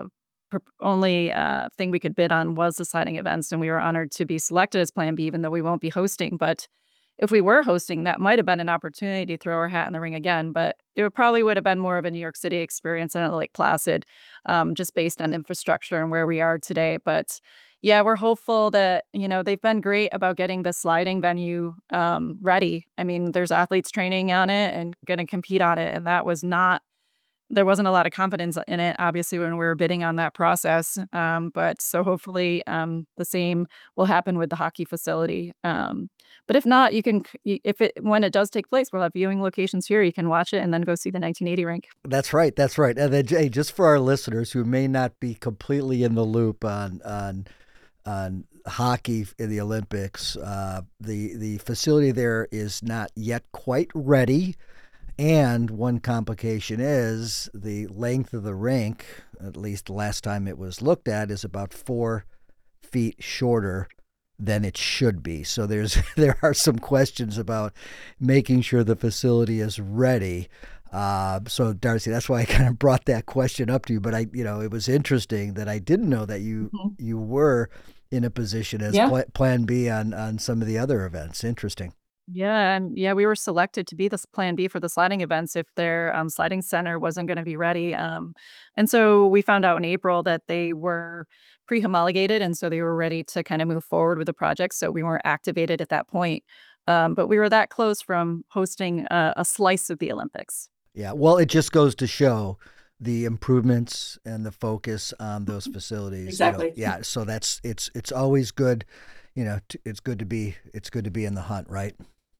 pr- only uh, thing we could bid on was the sliding events, and we were honored to be selected as Plan B, even though we won't be hosting. But if we were hosting, that might have been an opportunity to throw our hat in the ring again. But it would probably would have been more of a New York City experience than a Lake Placid, um, just based on infrastructure and where we are today. But yeah, we're hopeful that, you know, they've been great about getting the sliding venue um, ready. I mean, there's athletes training on it and going to compete on it. And that was not, there wasn't a lot of confidence in it, obviously, when we were bidding on that process. Um, but so hopefully um, the same will happen with the hockey facility. Um, but if not, you can, c- if it, when it does take place, we'll have viewing locations here. You can watch it and then go see the nineteen eighty rink. That's right. That's right. And then, Jay, just for our listeners who may not be completely in the loop on on on hockey in the Olympics, uh, the the facility there is not yet quite ready. And one complication is the length of the rink, at least the last time it was looked at, is about four feet shorter than it should be. So there's there are some questions about making sure the facility is ready. Uh, so Darcy, that's why I kind of brought that question up to you. But I, you know, it was interesting that I didn't know that you Mhm. you were in a position as Yeah. pla- Plan B on on some of the other events. Interesting. Yeah, and yeah, we were selected to be this Plan B for the sliding events if their um, sliding center wasn't going to be ready. Um, and so we found out in April that they were pre-homologated, and so they were ready to kind of move forward with the project. So we weren't activated at that point, um, but we were that close from hosting a, a slice of the Olympics. Yeah, well, it just goes to show the improvements and the focus on those facilities. you know. Exactly. Yeah, so that's it's it's always good, you know. T- it's good to be it's good to be in the hunt, right?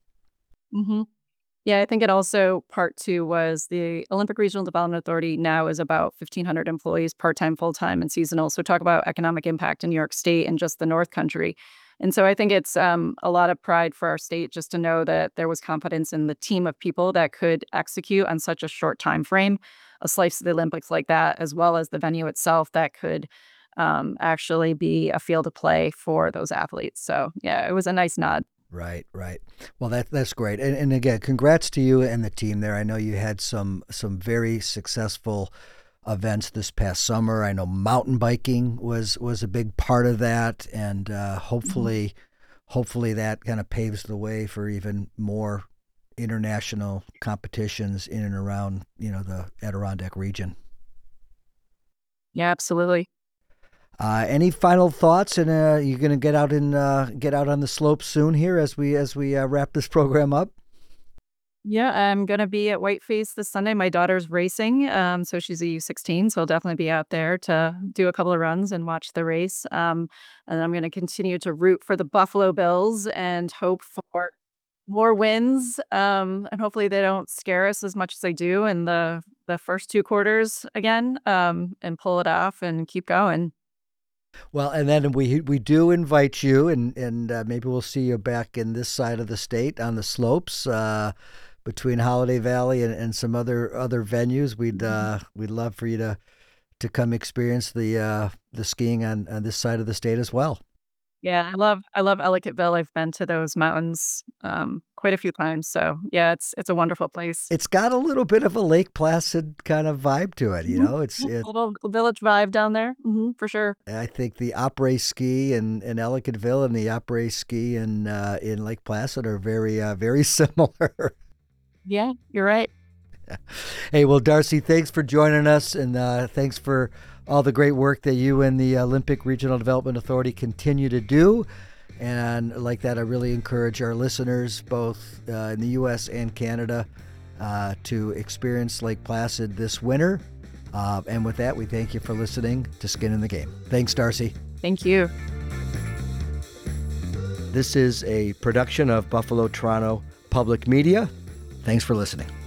hmm Yeah, I think it also part two was the Olympic Regional Development Authority now is about fifteen hundred employees, part time, full time, and seasonal. So talk about economic impact in New York State and just the North Country. And so I think it's um, a lot of pride for our state just to know that there was confidence in the team of people that could execute on such a short time frame a slice of the Olympics like that, as well as the venue itself that could um, actually be a field of play for those athletes. So yeah, it was a nice nod. Right, right. Well, that that's great. And and again, congrats to you and the team there. I know you had some some very successful events this past summer. I know mountain biking was was a big part of that, and uh, hopefully, hopefully that kind of paves the way for even more international competitions in and around, you know, the Adirondack region. Yeah, absolutely. Uh, any final thoughts? And uh, you're going to get out and uh, get out on the slopes soon here as we as we uh, wrap this program up. Yeah, I'm gonna be at Whiteface this Sunday. My daughter's racing, um, so she's a U sixteen, so I'll definitely be out there to do a couple of runs and watch the race. Um, and I'm gonna continue to root for the Buffalo Bills and hope for more wins. Um, and hopefully they don't scare us as much as they do in the the first two quarters again, um, and pull it off and keep going. Well, and then we we do invite you, and and uh, maybe we'll see you back in this side of the state on the slopes uh, between Holiday Valley and, and some other other venues. We'd uh, we'd love for you to to come experience the uh, the skiing on, on this side of the state as well. Yeah, I love I love Ellicottville. I've been to those mountains um, quite a few times. So yeah, it's it's a wonderful place. It's got a little bit of a Lake Placid kind of vibe to it, you know. It's it, A little village vibe down there, hmm for sure. I think the après ski in, in Ellicottville and the après ski in uh, in Lake Placid are very uh, very similar. Yeah, you're right. Hey, well, Darcy, thanks for joining us, and uh, thanks for all the great work that you and the Olympic Regional Development Authority continue to do. And like that, I really encourage our listeners, both uh, in the U S and Canada, uh, to experience Lake Placid this winter. Uh, and with that, we thank you for listening to Skin in the Game. Thanks, Darcy. Thank you. This is a production of Buffalo Toronto Public Media. Thanks for listening.